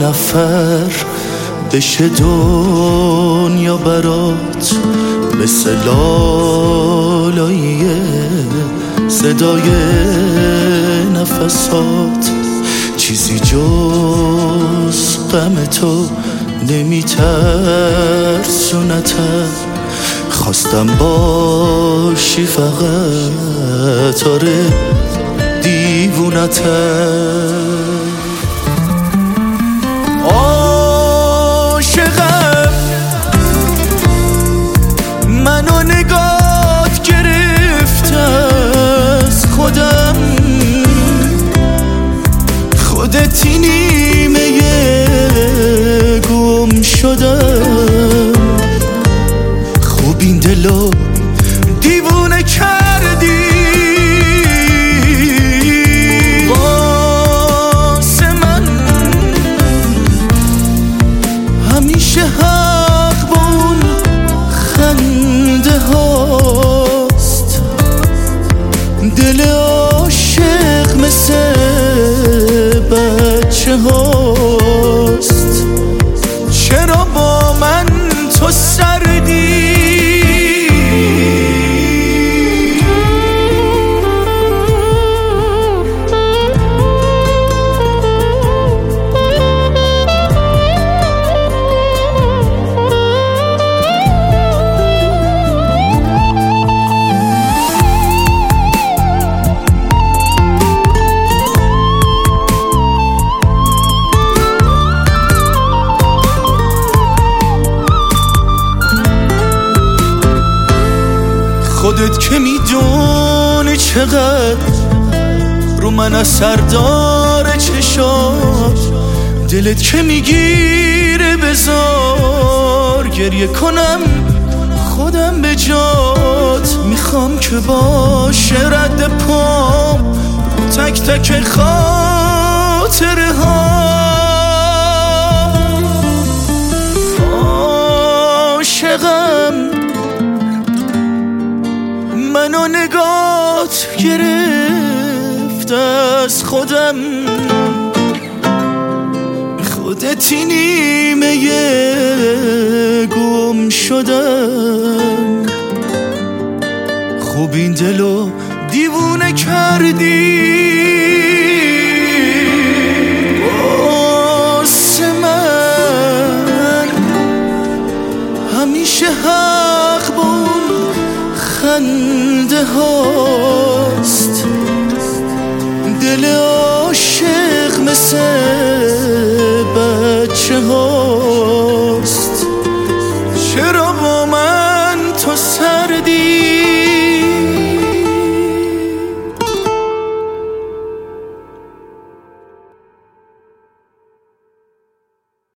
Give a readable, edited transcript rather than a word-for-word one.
نفر بشه دنیا برات، مثل لالاییه صدای نفسات. چیزی جز غم تو نمیترسونتم، خواستم باشی فقط، آره دیوونتم. عاشقم منو نگات گرفته از خودم، خودتی نیمه گم شدم. خوب این دلو دیوونه کردی، واسه من همیشه حق با اون خنده هاست. دل عاشق مثل بچه هاست. چرا با من تو سردی؟ خودت که میدونی چقدر رو من اثر داره چشات، دلت که میگیره بذار گریه کنم خودم به جات. میخوام که باشه رد پام تک تک خاطره ها. عاشقم منو نگات گرفت از خودم، خودتی نیمه گم شدم. خوب این دلو دیوونه کردی، واسه من همیشه حق با اون خنده هاست. دل